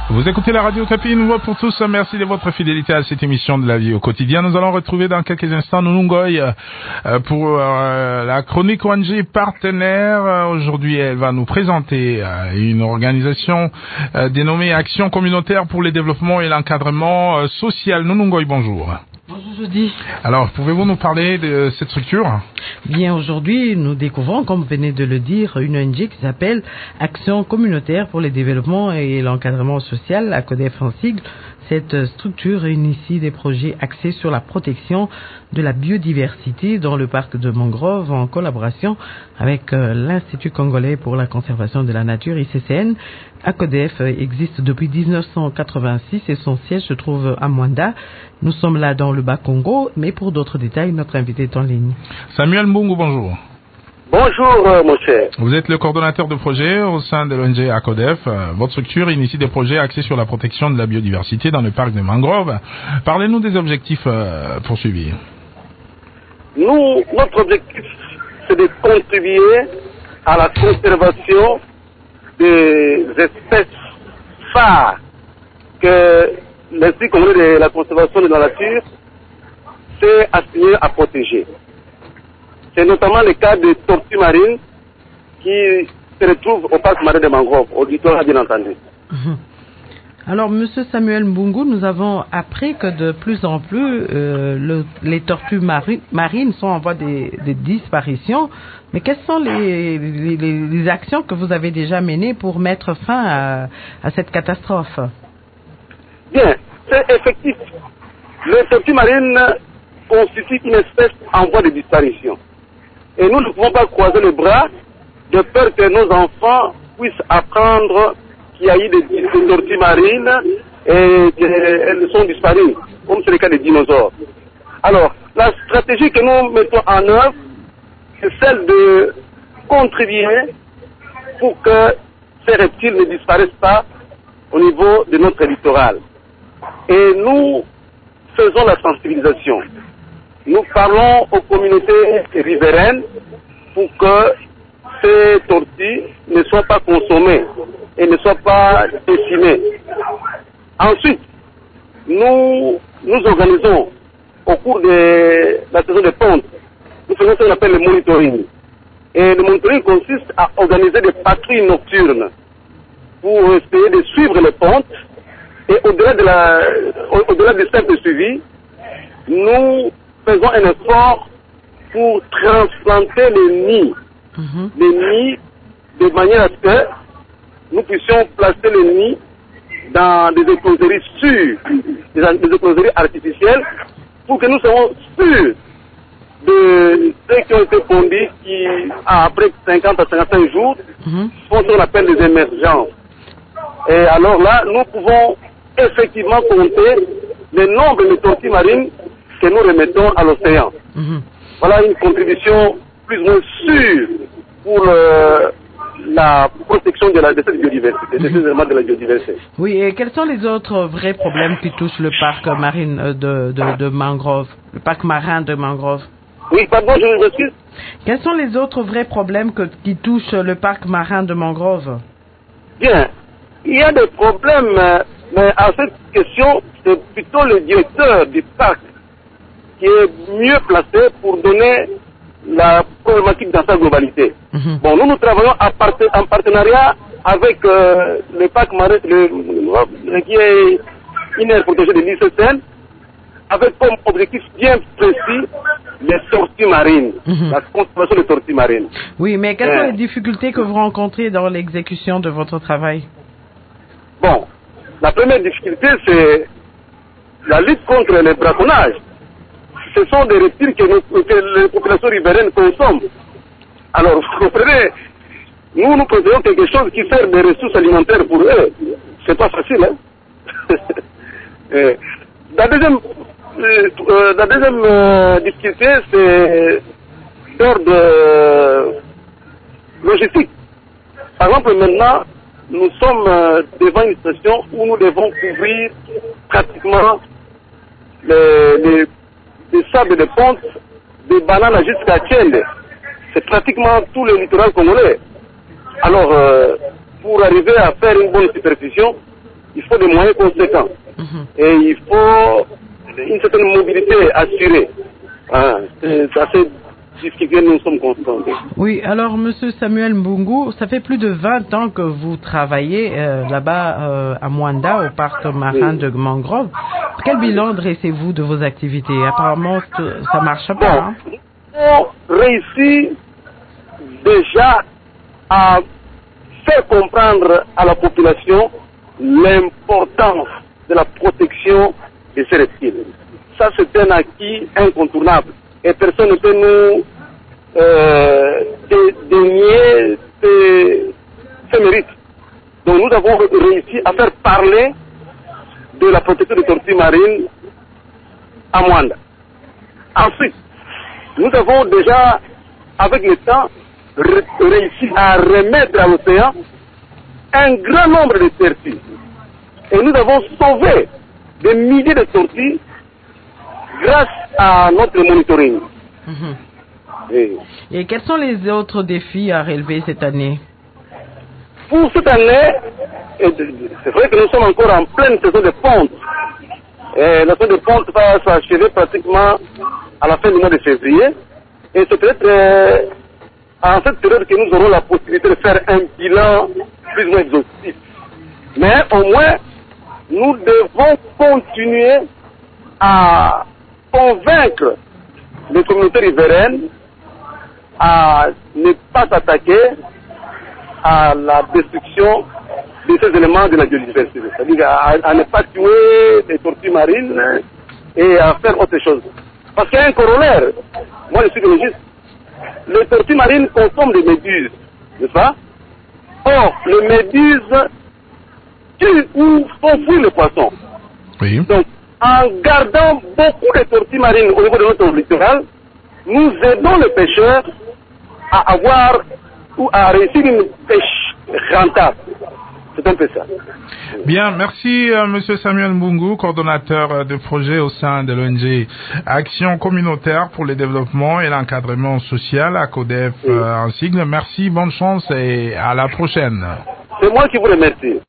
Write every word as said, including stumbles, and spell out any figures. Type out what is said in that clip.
Vous écoutez la radio Okapi, une voix pour tous. Merci de votre fidélité à cette émission de la vie au quotidien. Nous allons retrouver dans quelques instants Nunungoy euh, pour euh, la chronique O N G partenaire. Aujourd'hui, elle va nous présenter euh, une organisation euh, dénommée Action communautaire pour le développement et l'encadrement euh, social. Nunungoy, bonjour. Bonjour Jody. Alors, pouvez-vous nous parler de cette structure? Bien, aujourd'hui, nous découvrons, comme vous venez de le dire, une O N G qui s'appelle Action communautaire pour le développement et l'encadrement social, A C O D E F en sigle. Cette structure initie des projets axés sur la protection de la biodiversité dans le parc de mangrove en collaboration avec euh, l'Institut congolais pour la conservation de la nature, I C C N. A C O D E F existe depuis dix-neuf cent quatre-vingt-six et son siège se trouve à Mwanda. Nous sommes là dans le Bas-Congo, mais pour d'autres détails, notre invité est en ligne. Samuel Mbungu, bonjour. Bonjour, euh, mon cher. Vous êtes le coordonnateur de projet au sein de l'O N G A C O D E F. Votre structure initie des projets axés sur la protection de la biodiversité dans le parc de mangrove. Parlez-nous des objectifs euh, poursuivis. Nous, notre objectif, c'est de contribuer à la conservation des espèces phares que l'Institut congolais de la conservation de la nature s'est assigné à protéger. C'est notamment le cas des tortues marines qui se retrouvent au parc marin de mangrove, au littoral bien entendu. Mmh. Alors, Monsieur Samuel Mbungu, nous avons appris que de plus en plus, euh, le, les tortues mari- marines sont en voie de, de disparition. Mais quelles sont les, les, les actions que vous avez déjà menées pour mettre fin à, à cette catastrophe? Bien, c'est effectif. Les tortues marines constituent une espèce en voie de disparition. Et nous ne pouvons pas croiser les bras de peur que nos enfants puissent apprendre qu'il y a eu des, des tortues marines et qu'elles sont disparues, comme c'est le cas des dinosaures. Alors, la stratégie que nous mettons en œuvre, c'est celle de contribuer pour que ces reptiles ne disparaissent pas au niveau de notre littoral. Et nous faisons la sensibilisation. Nous parlons aux communautés riveraines pour que ces tortues ne soient pas consommées et ne soient pas décimées. Ensuite, nous nous organisons au cours de la saison de ponte, nous faisons ce qu'on appelle le monitoring. Et le monitoring consiste à organiser des patrouilles nocturnes pour essayer de suivre les pontes. Et au-delà de la, au-delà du simple suivi, nous faisons un effort pour transplanter les nids, mm-hmm. les nids de manière à ce que nous puissions placer les nids dans des écloseries sûres, des, des écloseries artificielles, pour que nous soyons sûrs de ceux qui ont été pondus qui, après cinquante à cinquante-cinq jours, mm-hmm. font ce qu'on appelle des émergences. Et alors là, nous pouvons effectivement compter le nombre de tortues marines que nous remettons à l'océan. Mmh. Voilà une contribution plus ou moins sûre pour euh, la protection de, la, de cette biodiversité, mmh. de ces éléments de la biodiversité. Oui, et quels sont les autres vrais problèmes qui touchent le parc marine de, de, de mangrove, le parc marin de mangrove? Oui, pardon, je vous excuse. Quels sont les autres vrais problèmes que, qui touchent le parc marin de mangrove? Bien, il y a des problèmes, mais à cette question, c'est plutôt le directeur du parc qui est mieux placé pour donner la problématique dans sa globalité. Mm-hmm. Bon, nous, nous travaillons en, part- en partenariat avec euh, le parc marin, le, le, qui est une aire protégée de l'I C C N, avec comme objectif bien précis les tortues marines, mm-hmm. la conservation des tortues marines. Oui, mais quelles euh, sont les difficultés que vous rencontrez dans l'exécution de votre travail? Bon, la première difficulté, c'est la lutte contre le braconnage. Ce sont des reptiles que, nous, que les populations riveraines consomment. Alors, vous comprenez, nous, nous possédons quelque chose qui sert des ressources alimentaires pour eux. C'est pas facile, hein. euh, La deuxième, euh, la deuxième euh, difficulté, c'est d'ordre euh, logistique. Par exemple, maintenant, nous sommes euh, devant une situation où nous devons couvrir pratiquement les, les, les sables de ponte, des bananes jusqu'à Tchèle. C'est pratiquement tout le littoral congolais. Alors, euh, pour arriver à faire une bonne supervision, il faut des moyens conséquents. Mm-hmm. Et il faut une certaine mobilité assurée. Hein, c'est assez difficile, nous sommes confrontés. Oui, alors Monsieur Samuel Mbungu, ça fait plus de vingt ans que vous travaillez euh, là-bas euh, à Mwanda, au parc marin oui. de Mangrove. Quel bilan dressez-vous de vos activités? Apparemment, ça marche pas. Bon, hein? On réussit déjà à faire comprendre à la population l'importance de la protection de ces reptiles. Ça, c'est un acquis incontournable. Et personne ne peut nous euh, dénier ces, ces mérites. Donc nous avons réussi à faire parler de la protection des tortues marines à Mwanda. Ensuite, nous avons déjà, avec le temps, réussi à remettre à l'océan un grand nombre de tortues. Et nous avons sauvé des milliers de tortues grâce à notre monitoring. Mmh. Et... Et quels sont les autres défis à relever cette année? Pour cette année, c'est vrai que nous sommes encore en pleine saison de ponte. Et la saison de ponte va s'achever pratiquement à la fin du mois de février. Et c'est peut-être euh, en cette période que nous aurons la possibilité de faire un bilan plus ou moins exhaustif. Mais au moins, nous devons continuer à convaincre les communautés riveraines à ne pas s'attaquer à la destruction de ces éléments de la biodiversité. C'est-à-dire à, à ne pas tuer les tortues marines et à faire autre chose. Parce qu'il y a un corollaire. Moi, je suis biologiste. Les tortues marines consomment des méduses, n'est-ce pas? Or, les méduses tuent ou font fuir le poisson. Oui. Donc, en gardant beaucoup de tortues marines au niveau de notre littoral, nous aidons les pêcheurs à avoir ou à réussir une pêche rentable. C'est un peu ça. Bien, merci euh, Monsieur Samuel Mbungu, coordonnateur euh, de projet au sein de l'O N G Action communautaire pour le développement et l'encadrement social à CODEF euh, en sigle. Merci, bonne chance et à la prochaine. C'est moi qui vous remercie.